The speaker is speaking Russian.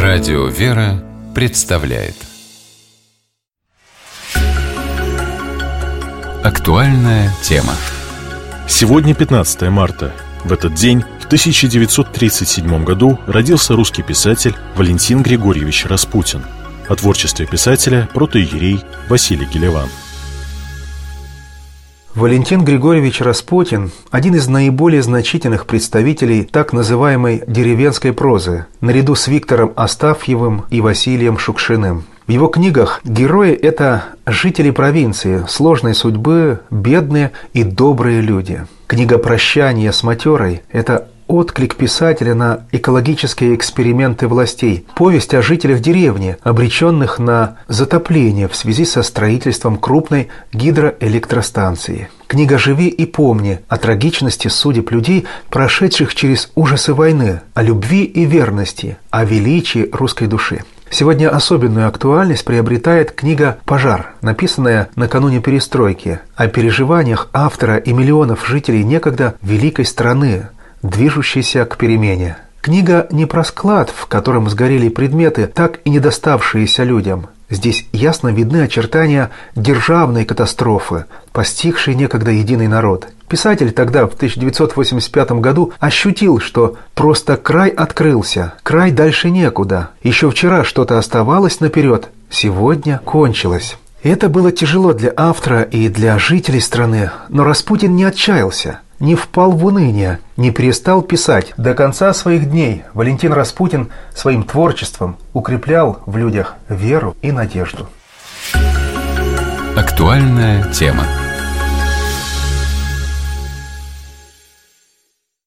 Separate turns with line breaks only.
Радио «Вера» представляет актуальная тема.
Сегодня 15 марта. В этот день, в 1937 году, родился русский писатель Валентин Григорьевич Распутин. О творчестве писателя протоиерей Василий Гелеван.
Валентин Григорьевич Распутин – один из наиболее значительных представителей так называемой деревенской прозы, наряду с Виктором Астафьевым и Василием Шукшиным. В его книгах герои – это жители провинции, сложной судьбы, бедные и добрые люди. Книга «Прощание с матерой» – это отклик писателя на экологические эксперименты властей, повесть о жителях деревни, обреченных на затопление в связи со строительством крупной гидроэлектростанции. Книга «Живи и помни» о трагичности судеб людей, прошедших через ужасы войны, о любви и верности, о величии русской души. Сегодня особенную актуальность приобретает книга «Пожар», написанная накануне перестройки, о переживаниях автора и миллионов жителей некогда великой страны, движущейся к перемене. Книга не про склад, в котором сгорели предметы, так и не доставшиеся людям. Здесь ясно видны очертания державной катастрофы, постигшей некогда единый народ. Писатель тогда, в 1985 году, ощутил, что просто край открылся, край дальше некуда. Еще вчера что-то оставалось наперед, сегодня кончилось. Это было тяжело для автора и для жителей страны, но Распутин не отчаялся, не впал в уныние, не перестал писать. До конца своих дней Валентин Распутин своим творчеством укреплял в людях веру и надежду.
Актуальная тема.